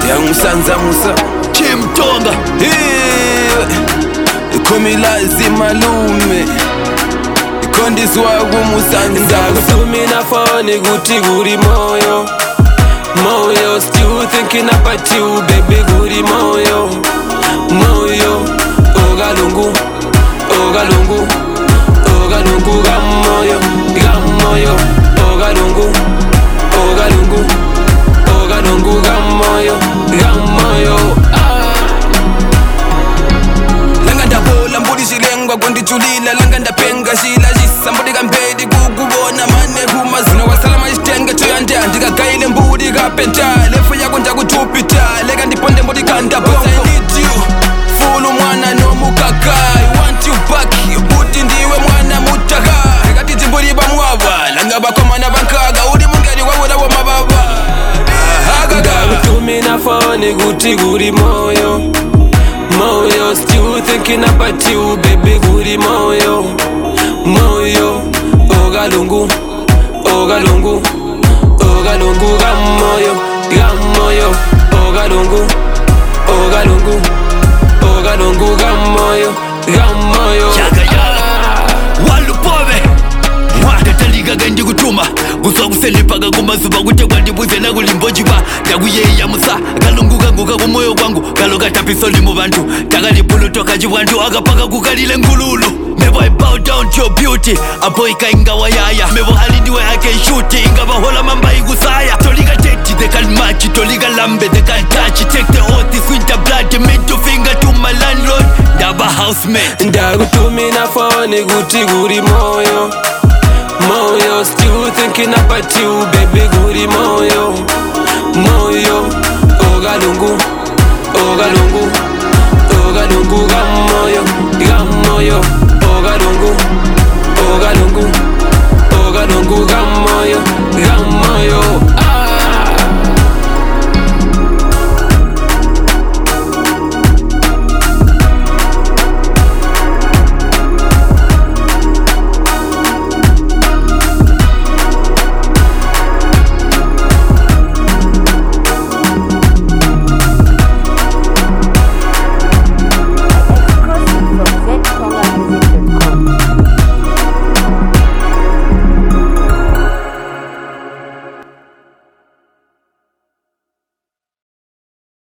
yangisanza musa Chimtonga ikomilazi malume ikondizwa kumusanza ndakutumina foni kuti kuri moyo moyo, still thinking about you baby kuri moyo moyo, ogalungu ogalungu ogalungu gamoyo gamoyo, ogalungu ogalungu ogalungu gamoyo gamoyo. langa ndabola mbuli shilengwa kondijulila langa ndapenga shila jisa mbuli kampedi kukubona mane kumazina wasalama ishitenge tuyande andikagaile mbuli kapenta lefu yako ndakutupita leka ndiponde mbuli kanda bongo I need you fulu mwana nomukakai want you back buti ndiwe mwana mutaka rekati timbuli bamwaba langa bakomana bankaga uli mungeri wawula wa mababa ndakutumina foni kuti kuri moyo moyo, still thinking about you baby kuri moyo moyo, ogalungu ogalungu ogalungu gamoyo gamoyo, ogalungu ogalungu ogalungu gamoyo gamoyo. Walupobe Ndataliga gendi kutuma Guswa kuselipaga kumazuba kutekwa ndibuze na kulimbojiba Ndakuyeya musa Kalungu kangu kakumoyo kwangu Kaloka tapisoli mu bantu Takalipulu toka jibwantu Akapaka kukalile ngululu Mebo I bow down to your beauty Aboika ingawa yaya Mebo halidiwe hake shuti Ingaba hola mamba igusaya Toliga teti they can match Toliga lambe they can touch Take the oath this winter blood Middle finger to my landlord Daba housemate Ndakutumina foni kuti kuri moyo moyo, still thinking about you baby kuri moyo